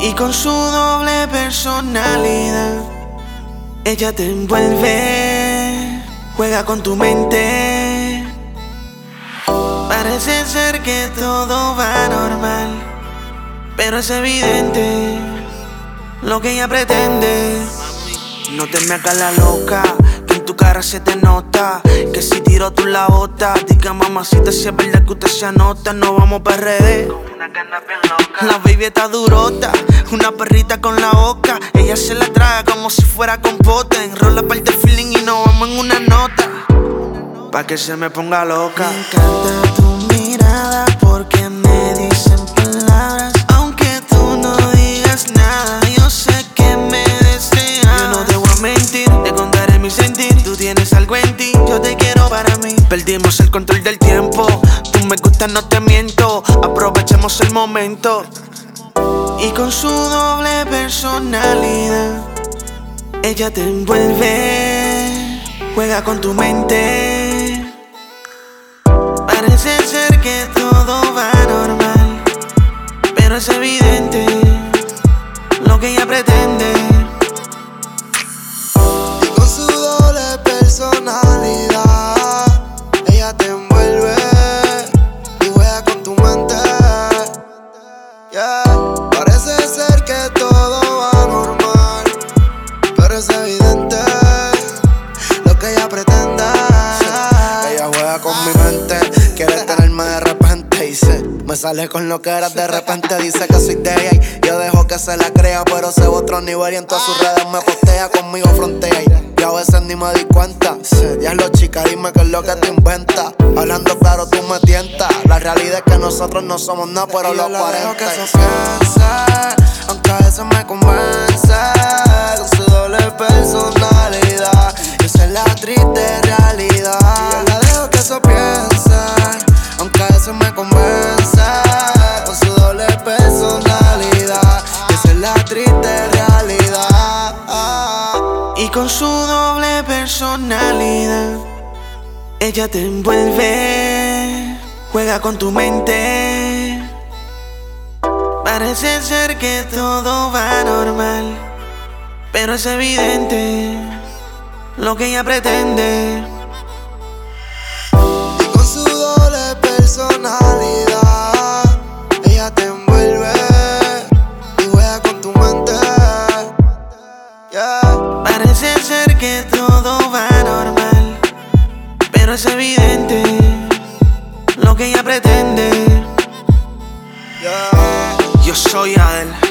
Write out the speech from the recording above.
Y con su doble personalidad, ella te envuelve, juega con tu mente. Parece ser que todo va normal, pero es evidente lo que ella pretende. No te me hagas la loca, que en tu cara se te nota que si tiro tú la bota. Diga mamacita si es verdad que usted se anota. No vamos pa' RD, una gana bien loca. La baby está durota, una perrita con la boca. Ella se la traga como si fuera compota. Enrola parte el feeling y nos vamos en una nota, pa' que se me ponga loca. Me encanta tu mirada porque me dicen palabras, aunque tú no digas nada. Yo sé que me deseas. Yo no te voy a mentir, te contaré mi sentir. Tú tienes algo en ti, yo te quiero para mí. Perdimos el control del tiempo, tú me gustas, no te miento. Aprovechemos el momento. Y con su doble personalidad, ella te envuelve, juega con tu mente. Parece ser que todo va normal, pero es evidente lo que ella pretende. Y con su doble personalidad, ella te envuelve y juega con tu mente. Yeah. Parece ser que todo va normal, pero es evidente lo que ella pretende. Ella juega con mi mente, quiere tenerme de repente. Dice, me sale con lo que eras de repente. Dice que soy de ella y yo dejo que se la crea, pero se va a otro nivel y en todas sus redes me postea. Conmigo frontea y a veces ni me di cuenta. Diablo chica, dime qué es lo que te inventa. Hablando claro tú me tientas. La realidad es que nosotros no somos nada, pero los 40. Que eso piense, aunque a veces me convence. Con su doble personalidad, esa es la triste realidad. Y yo la dejo que eso piense, Aunque a veces me convence, con su doble personalidad, esa es la triste realidad. Y con su doble personalidad, ella te envuelve, juega con tu mente. Parece ser que todo va normal, pero es evidente lo que ella pretende. y con su doble personalidad, ella te envuelve y juega con tu mente. Yeah. Parece ser que todo va normal, pero es evidente lo que ella pretende. Yeah. Yo soy Adel.